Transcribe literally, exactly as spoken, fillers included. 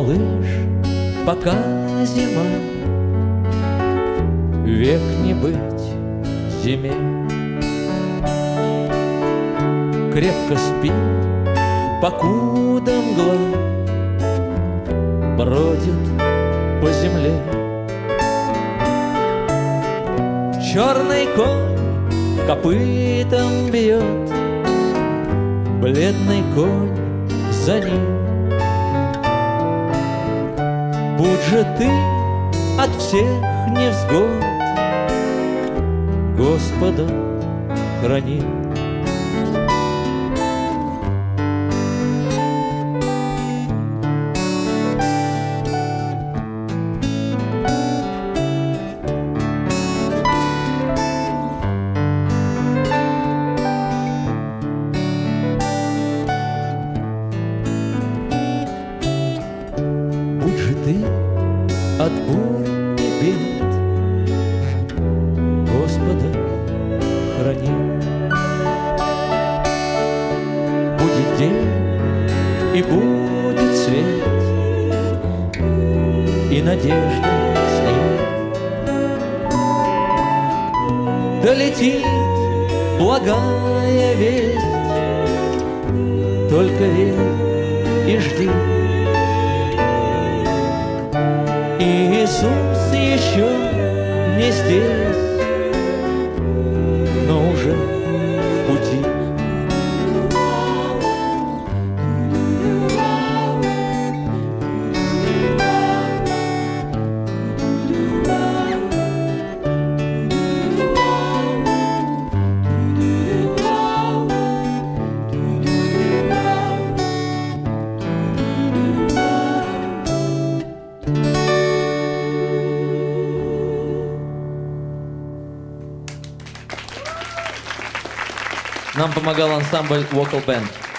малыш, пока зима, век не быть зиме. Крепко спи, покуда мгла бродит по земле. Черный конь копытом бьет, бледный конь за ним. Будь же ты от всех невзгод Господа храни. Будь же ты от бурь и бед Господа храни. Будет день и будет свет, и надежда с ним. Долетит благая весть, только верь и жди. Иисус еще не здесь, но уже в пути. Нам помогал ансамбль Vocal Band.